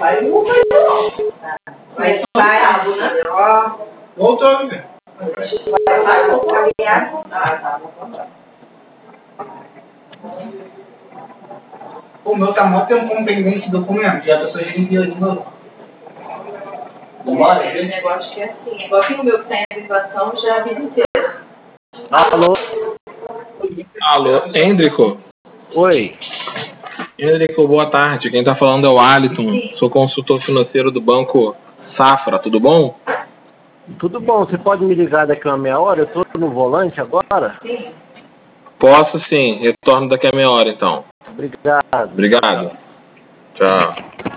Vai sai, né? Voltou, velho. O meu tá mó tempão pendente esse documento. E a pessoa já enviou de novo. Bora, gente. Eu acho que é assim. Igual aqui no meu que tá em averiguação já a vida inteira. Alô? Alô, Hendrico? Oi. Hendrico, boa tarde. Quem tá falando é o Aliton. Sou consultor financeiro do Banco Safra, tudo bom? Tudo bom, você pode me ligar daqui a uma meia hora? Eu tô no volante agora? Sim. Posso sim, retorno daqui a meia hora então. Obrigado. Obrigado. Tchau.